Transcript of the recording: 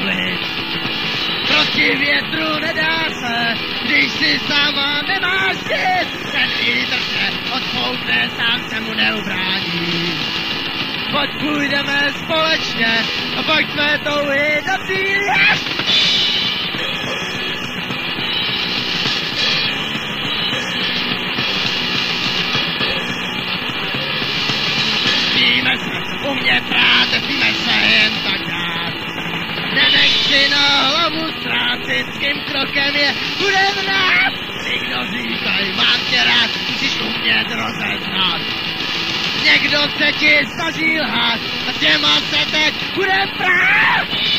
klid. Proti větru nedá se, když si sama nemáš cit. Ten vítr se odpoutne, sám se mu neubrání. Pojď půjdeme společně a pojďme touhy do cíle. Víme se umět brát, víme se jen tak dát. Nenech si na hlavu ztrácet, s kým krokem je budem rád. Ty, kdo říkají, mám tě rád, musíš umět rozeznat. Někdo se ti snaží lhát a těma se teď bude prát.